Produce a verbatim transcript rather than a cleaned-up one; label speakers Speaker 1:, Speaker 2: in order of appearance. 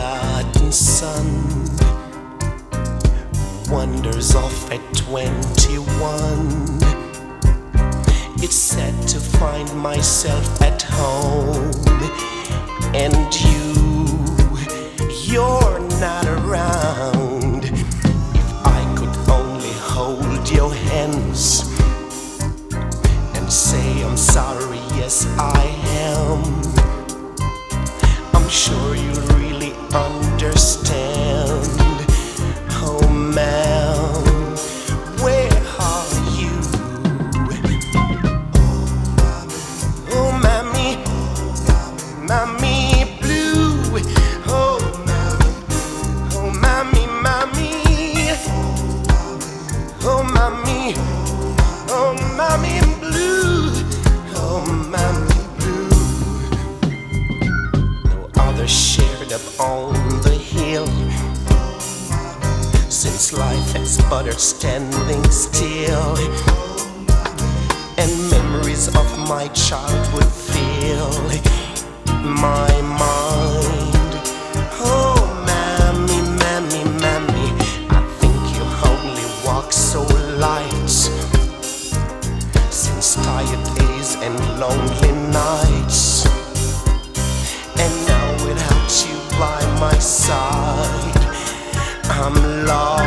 Speaker 1: forgotten son wanders off at twenty-one. It's sad to find myself at home and you, you're not around. If I could only hold your hands and say I'm sorry, yes I am. I'm sure you really understand. Oh man, where are you? Oh mommy, mommy blue. Oh mommy, oh mommy, mommy. Oh mommy, oh mommy blue. Oh mommy blue. No other shared up on the hill, since life has buttered standing still, and memories of my childhood fill my mind. Oh mammy, mammy, mammy, I think you only walk so light, since tired days and lonely nights. And now without you by my side, I'm lost.